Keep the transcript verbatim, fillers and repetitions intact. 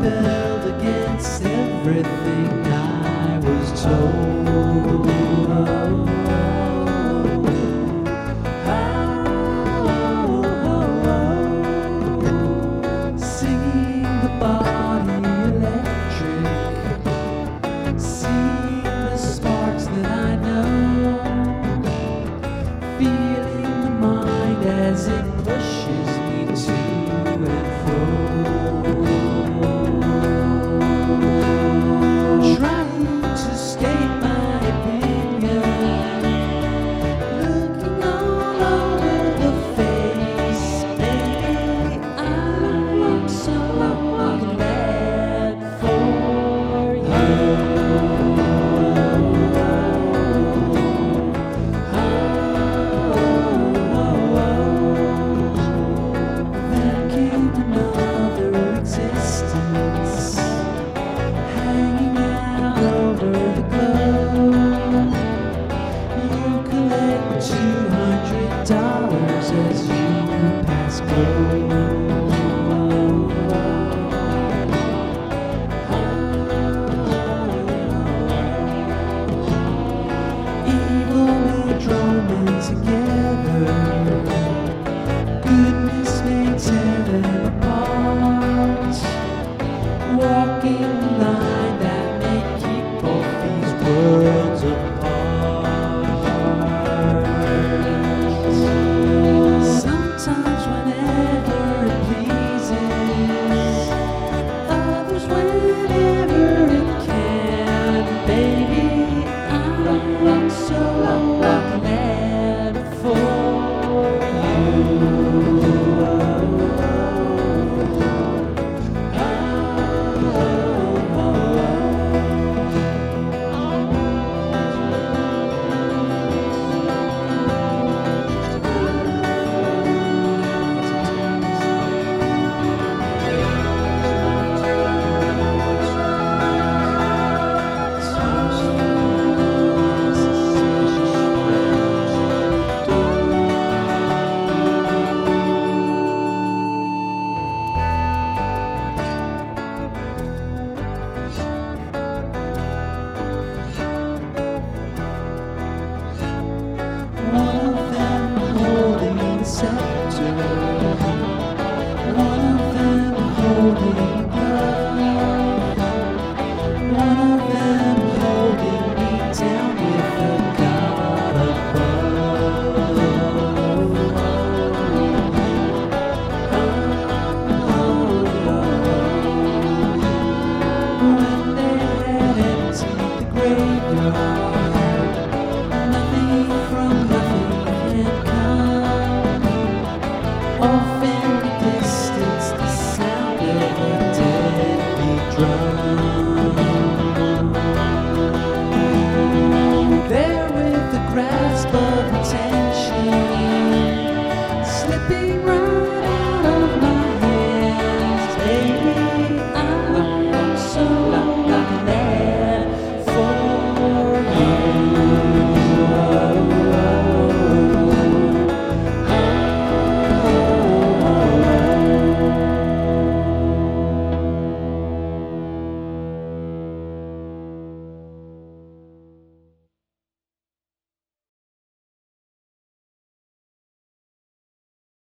rebelled against everything I was told. Singing the body electric, seeing the sparks that I know, feeling the mind as it pushes me to and fro. Trying to state my opinion, looking all over the face. Maybe I'm so glad for you. There came another existence, hanging out over the globe. You collect two hundred dollars as you pass go. Evil will draw men together, goodness may tear them apart. Walking the line